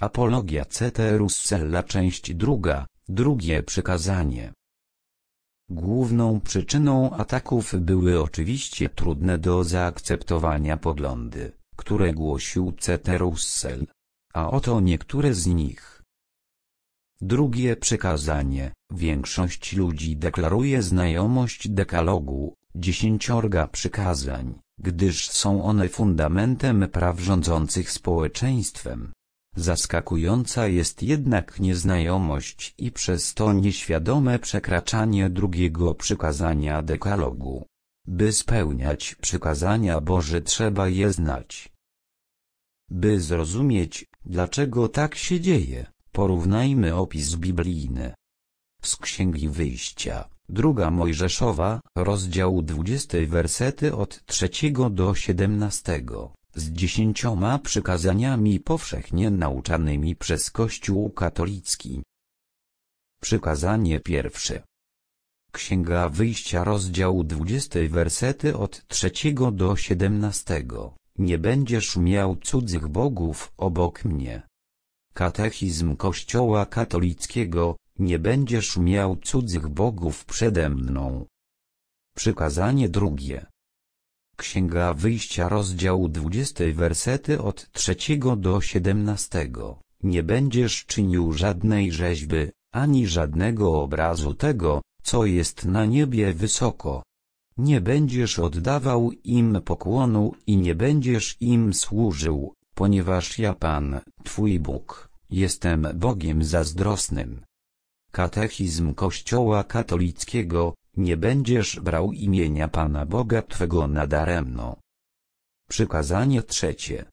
Apologia Ceterussella część druga, drugie przykazanie. Główną przyczyną ataków były oczywiście trudne do zaakceptowania poglądy, które głosił Ceterussel. A oto niektóre z nich. Drugie przykazanie. Większość ludzi deklaruje znajomość dekalogu, 10 przykazań, gdyż są one fundamentem praw rządzących społeczeństwem. Zaskakująca jest jednak nieznajomość i przez to nieświadome przekraczanie drugiego przykazania dekalogu. By spełniać przykazania Boże, trzeba je znać. By zrozumieć, dlaczego tak się dzieje, porównajmy opis biblijny. Z Księgi Wyjścia, 2 Mojżeszowa, rozdział 20, wersety od 3 do 17, z 10 przykazaniami powszechnie nauczanymi przez Kościół katolicki. Przykazanie pierwsze. Księga Wyjścia, rozdział 20, wersety od 3 do 17. Nie będziesz miał cudzych bogów obok mnie. Katechizm Kościoła katolickiego. Nie będziesz miał cudzych bogów przede mną. Przykazanie drugie. Księga Wyjścia, rozdział 20, wersety od 3 do 17. Nie będziesz czynił żadnej rzeźby, ani żadnego obrazu tego, co jest na niebie wysoko. Nie będziesz oddawał im pokłonu i nie będziesz im służył, ponieważ ja, Pan, Twój Bóg, jestem Bogiem zazdrosnym. Katechizm Kościoła katolickiego. Nie będziesz brał imienia Pana Boga Twego nadaremno. Przykazanie trzecie.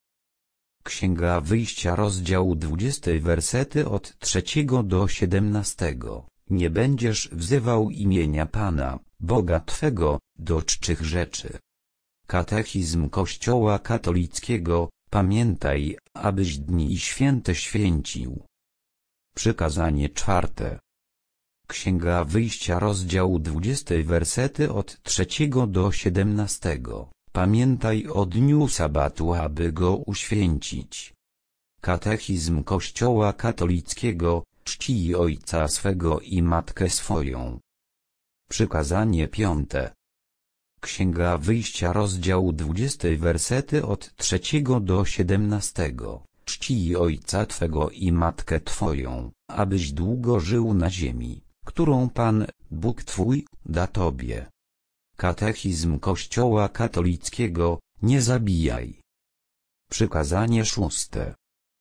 Księga Wyjścia, rozdział 20, wersety od 3 do 17. Nie będziesz wzywał imienia Pana, Boga Twego, do czczych rzeczy. Katechizm Kościoła katolickiego. Pamiętaj, abyś dni święte święcił. Przykazanie czwarte. Księga Wyjścia, rozdział 20, wersety od 3 do 17. Pamiętaj o dniu sabatu, aby go uświęcić. Katechizm Kościoła katolickiego. Czcij ojca swego i matkę swoją. Przykazanie piąte. Księga Wyjścia, rozdział 20, wersety od 3 do 17. Czcij ojca twego i matkę twoją, abyś długo żył na ziemi, którą Pan, Bóg twój, da tobie. Katechizm Kościoła katolickiego. Nie zabijaj. Przykazanie szóste.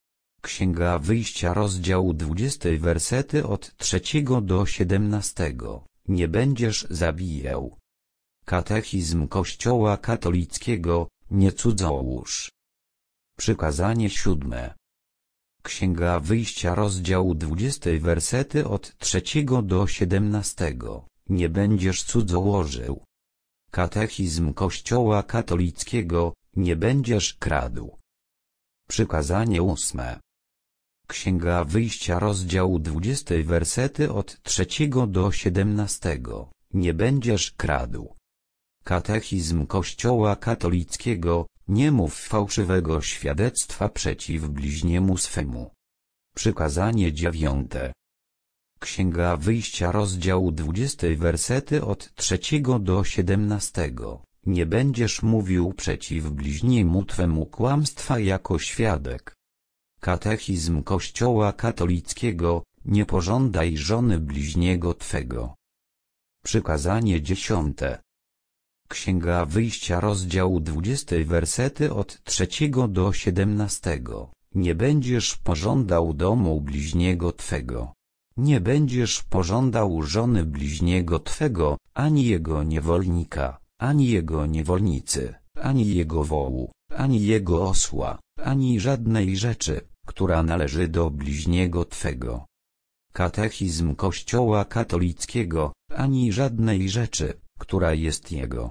Księga Wyjścia, rozdział 20, wersety od 3 do 17. Nie będziesz zabijał. Katechizm Kościoła katolickiego. Nie cudzołóż. Przykazanie siódme. Księga Wyjścia, rozdział 20, wersety od 3 do 17. Nie będziesz cudzołożył. Katechizm Kościoła katolickiego. Nie będziesz kradł. Przykazanie ósme. Księga Wyjścia, rozdział 20, wersety od 3 do 17. Nie będziesz kradł. Katechizm Kościoła katolickiego. Nie mów fałszywego świadectwa przeciw bliźniemu swemu. Przykazanie dziewiąte. Księga Wyjścia, rozdział 20, wersety od 3 do 17. Nie będziesz mówił przeciw bliźniemu twemu kłamstwa jako świadek. Katechizm Kościoła katolickiego. Nie pożądaj żony bliźniego twego. Przykazanie dziesiąte. Księga Wyjścia, rozdział 20, wersety od 3 do 17. Nie będziesz pożądał domu bliźniego twego. Nie będziesz pożądał żony bliźniego twego, ani jego niewolnika, ani jego niewolnicy, ani jego wołu, ani jego osła, ani żadnej rzeczy, która należy do bliźniego twego. Katechizm Kościoła katolickiego. Ani żadnej rzeczy, która jest jego.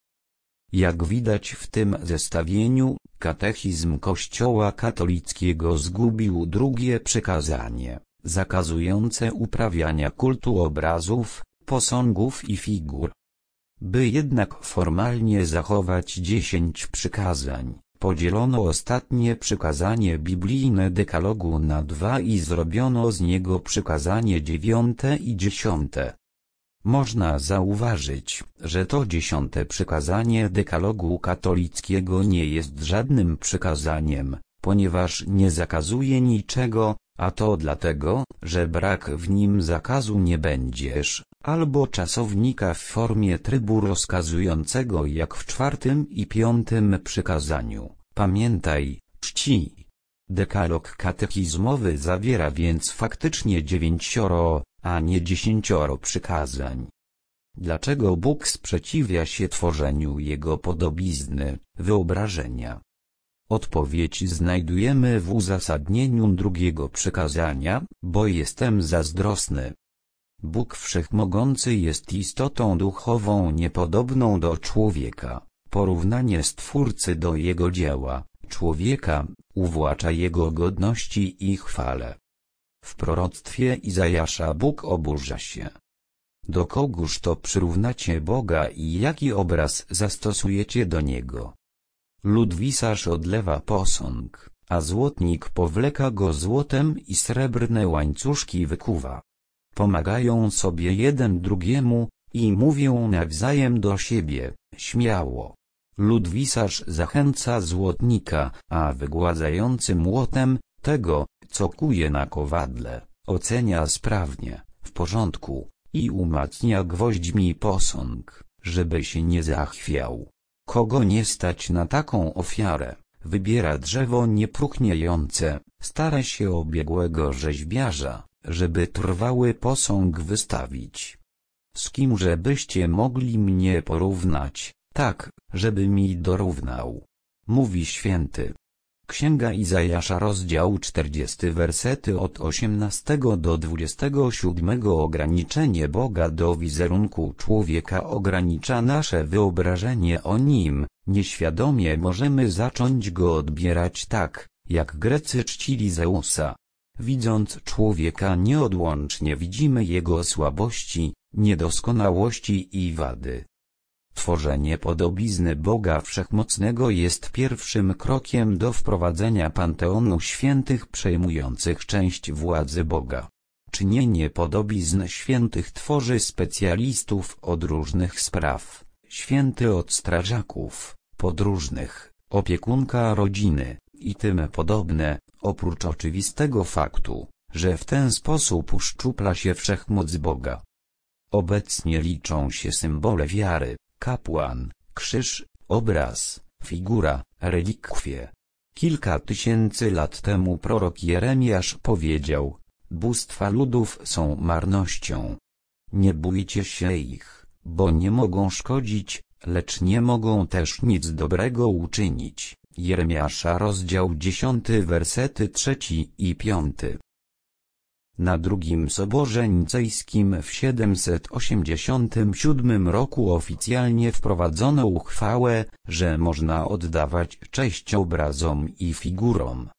Jak widać w tym zestawieniu, katechizm Kościoła katolickiego zgubił drugie przykazanie, zakazujące uprawiania kultu obrazów, posągów i figur. By jednak formalnie zachować 10 przykazań, Podzielono ostatnie przykazanie biblijne dekalogu na 2 i zrobiono z niego przykazanie 9 i 10. Można zauważyć, że to 10. przykazanie dekalogu katolickiego nie jest żadnym przykazaniem, ponieważ nie zakazuje niczego, a to dlatego, że brak w nim zakazu nie będziesz, albo czasownika w formie trybu rozkazującego jak w 4. i 5. przykazaniu. Pamiętaj, czci. Dekalog katechizmowy zawiera więc faktycznie 9, a nie 10 przykazań. Dlaczego Bóg sprzeciwia się tworzeniu Jego podobizny, wyobrażenia? Odpowiedź znajdujemy w uzasadnieniu 2. przykazania, bo jestem zazdrosny. Bóg Wszechmogący jest istotą duchową niepodobną do człowieka. Porównanie Stwórcy do Jego dzieła, człowieka, uwłacza Jego godności i chwale. W proroctwie Izajasza Bóg oburza się. Do kogóż to przyrównacie Boga i jaki obraz zastosujecie do Niego? Ludwisarz odlewa posąg, a złotnik powleka go złotem i srebrne łańcuszki wykuwa. Pomagają sobie jeden drugiemu i mówią nawzajem do siebie, śmiało. Ludwisarz zachęca złotnika, a wygładzający młotem, tego, co kuje na kowadle, ocenia sprawnie, w porządku, i umacnia gwoźdźmi posąg, żeby się nie zachwiał. Kogo nie stać na taką ofiarę, wybiera drzewo niepróchniejące, stara się o biegłego rzeźbiarza, żeby trwały posąg wystawić. Z kimże byście mogli mnie porównać, tak, żeby mi dorównał? Mówi święty. Księga Izajasza, rozdział 40, wersety od 18 do 27. Ograniczenie Boga do wizerunku człowieka ogranicza nasze wyobrażenie o nim, nieświadomie możemy zacząć go odbierać tak, jak Grecy czcili Zeusa. Widząc człowieka nieodłącznie widzimy jego słabości, niedoskonałości i wady. Tworzenie podobizny Boga Wszechmocnego jest pierwszym krokiem do wprowadzenia panteonu świętych przejmujących część władzy Boga. Czynienie podobizn świętych tworzy specjalistów od różnych spraw, święty od strażaków, podróżnych, opiekunka rodziny i tym podobne, oprócz oczywistego faktu, że w ten sposób uszczupla się wszechmoc Boga. Obecnie liczą się symbole wiary, kapłan, krzyż, obraz, figura, relikwie. Kilka tysięcy lat temu prorok Jeremiasz powiedział: bóstwa ludów są marnością. Nie bójcie się ich, bo nie mogą szkodzić, lecz nie mogą też nic dobrego uczynić. Jeremiasza, rozdział 10, wersety 3 i 5. Na drugim Soborze Nicejskim w 787 roku oficjalnie wprowadzono uchwałę, że można oddawać cześć obrazom i figurom,